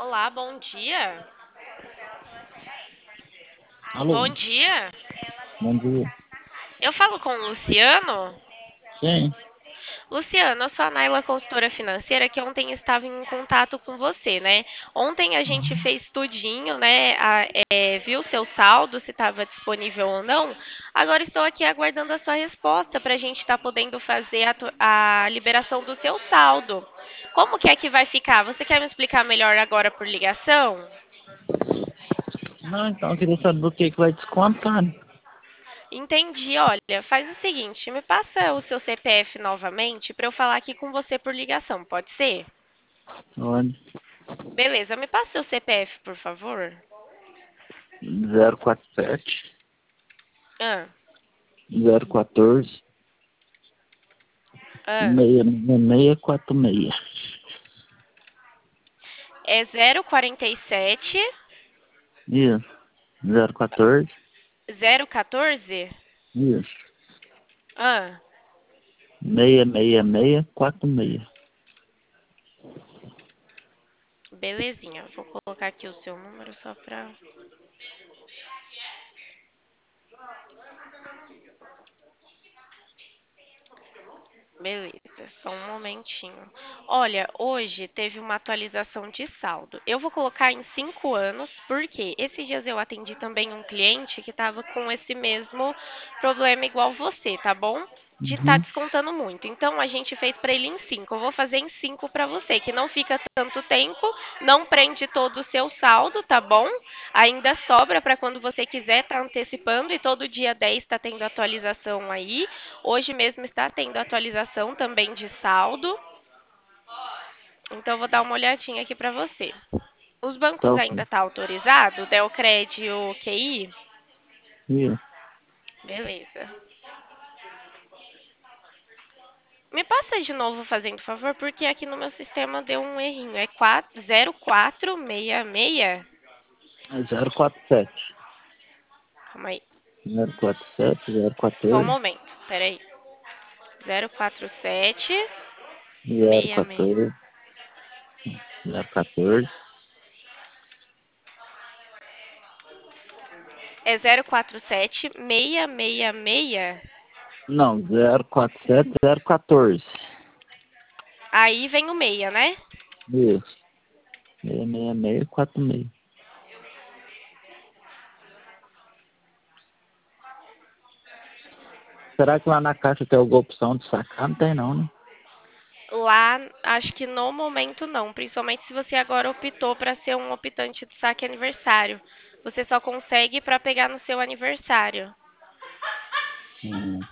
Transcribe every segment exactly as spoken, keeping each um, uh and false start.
Olá, bom dia. Alô, Bom dia. bom dia. Eu falo com o Luciano. Sim. Luciano, eu sou a Naila, consultora financeira, que ontem estava em contato com você, né? Ontem a gente Uhum. fez tudinho, né? A- é, viu seu saldo, se estava disponível ou não. Agora estou aqui aguardando a sua resposta para a gente estar podendo fazer a, tu- a liberação do seu saldo. Como que é que vai ficar? Você quer me explicar melhor agora por ligação? Não, então eu queria saber o que que vai descontar, né? Entendi. Olha, faz o seguinte, me passa o seu C P F novamente para eu falar aqui com você por ligação, pode ser? Olha, Beleza, me passa seu C P F, por favor. zero quatro sete, Ah, zero um quatro, ah. seis seis quatro seis. É zero quarenta e sete Isso. zero um quatro, zero quatorze? isso. Ah, seis seis seis quatro seis. belezinha. Vou colocar aqui o seu número só pra. Beleza, só um momentinho. Olha, hoje teve uma atualização de saldo. Eu vou colocar em cinco anos, porque esses dias eu atendi também um cliente que estava com esse mesmo problema igual você, tá bom? De estar Uhum. descontando muito. Então a gente fez para ele em cinco. Eu vou fazer em cinco para você, que não fica tanto tempo, não prende todo o seu saldo, tá bom? Ainda sobra para quando você quiser estar antecipando e todo dia dez está tendo atualização aí. Hoje mesmo está tendo atualização também de saldo. Então, eu vou dar uma olhadinha aqui para você. Os Tá bancos ainda ok. tá autorizado? Delcred e o Q I? Isso. Beleza. Me passa de novo, fazendo favor, porque aqui no meu sistema deu um errinho. É zero quatro seis seis? É zero quatro sete, Calma aí. zero quatro sete, zero Só um quatro, momento. Pera aí. zero quatro sete zero seis seis. quatro, zero quatro. É zero quatro sete seis seis seis. Não, zero quatro sete, zero quatro. Aí vem o meia, né? Isso. seis seis seis quatro seis. Será que lá na caixa tem alguma opção de sacar? Não tem não, né? Lá, acho que no momento não, principalmente se você agora optou para ser um optante de saque aniversário. Você só consegue para pegar no seu aniversário. Hum.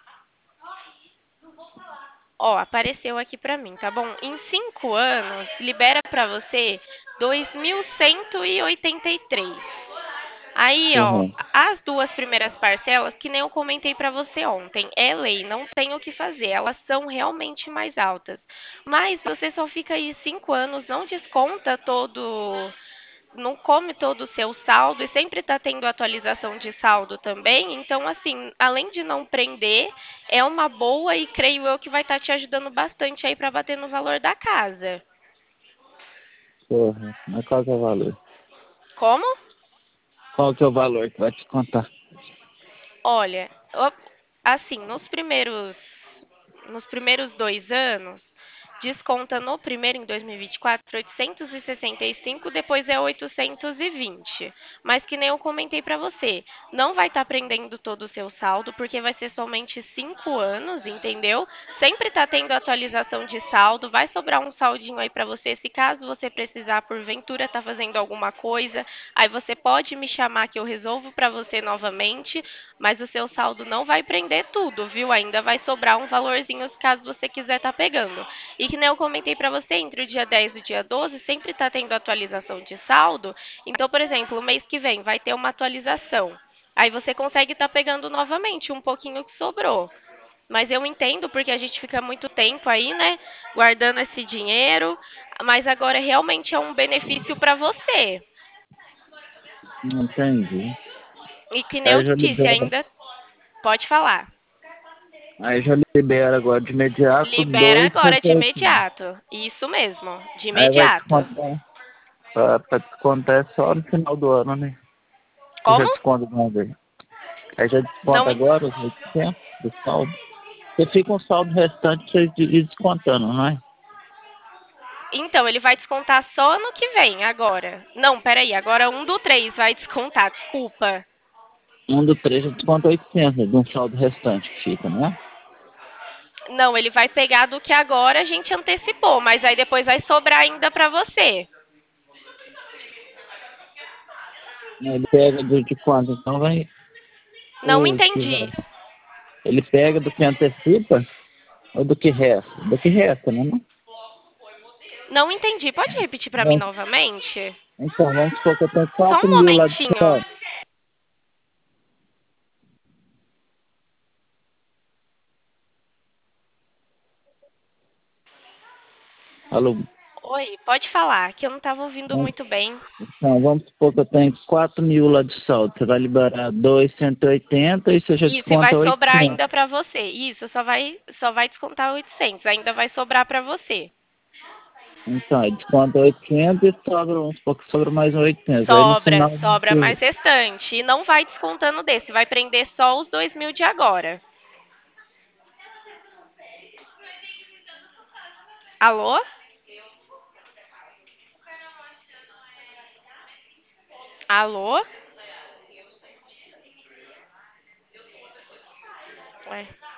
Ó, apareceu aqui para mim, tá bom? Em cinco anos, libera para você dois mil cento e oitenta e três. Aí, ó, Uhum. as duas primeiras parcelas, que nem eu comentei para você ontem, é lei, não tem o que fazer, elas são realmente mais altas. Mas você só fica aí cinco anos, não desconta todo, não come todo o seu saldo e sempre está tendo atualização de saldo também. Então, assim, além de não prender, é uma boa e creio eu que vai estar te ajudando bastante aí para bater no valor da casa. Porra, mas qual que é o valor? Como? Qual que é o valor que vai descontar? Olha, o- assim, nos primeiros, nos primeiros dois anos, desconta no primeiro, em dois mil e vinte e quatro, oitocentos e sessenta e cinco, depois é oitocentos e vinte. Mas que nem eu comentei para você, não vai estar prendendo todo o seu saldo, porque vai ser somente cinco anos, entendeu? Sempre está tendo atualização de saldo, vai sobrar um saldinho aí para você, se caso você precisar, porventura, tá fazendo alguma coisa, aí você pode me chamar que eu resolvo para você novamente, mas o seu saldo não vai prender tudo, viu? Ainda vai sobrar um valorzinho se caso você quiser estar pegando. E que nem eu comentei para você, entre o dia dez e o dia doze sempre está tendo atualização de saldo. Então, por exemplo, o mês que vem vai ter uma atualização. Aí você consegue estar pegando novamente um pouquinho que sobrou. Mas eu entendo porque a gente fica muito tempo aí, né, guardando esse dinheiro, mas agora realmente é um benefício para você. Não entendi. E que nem eu Aí já disse, libera. ainda pode falar. Aí já libera agora de imediato Libera dois agora de cento e oitenta. imediato. Isso mesmo, de Aí vai imediato. descontar. Pra, pra descontar é só no final do ano, né? Você já Como? desconta de uma vez. Aí já Não, desconta agora os oitocentos do saldo. Você fica um saldo restante pra você ir descontando, não é? então, ele vai descontar só ano que vem, agora. Não, peraí, agora um do três vai descontar, desculpa. Um do três já desconta oitocentos, né, de um saldo restante que fica, não é? Não, ele vai pegar do que agora a gente antecipou, mas aí depois vai sobrar ainda pra você. Ele pega do de quanto? Então vai Não o que entendi. vai. Ele pega do que antecipa ou do que resta? Do que resta, né? Não? Não entendi. Pode repetir pra mim Vamos- novamente? Então, vamos supor que eu tenho Só quatro um mil lá de momentinho. saldo. Alô? Oi, pode falar, que eu não estava ouvindo Vamos- muito bem. Então, vamos supor que eu tenho quatro mil lá de saldo. Você vai liberar dois cento e oitenta e você já Isso, e vai desconta sobrar oitocentos. ainda pra você. Isso, só vai, só vai descontar oitocentos. Ainda vai sobrar pra você. Então, aí desconta oitocentos e sobra, vamos supor que sobra mais oitocentos. Aí no Sobra, final, sobra mais restante. E não vai descontando desse, vai prender só os dois mil de agora. Alô? Alô? Ué.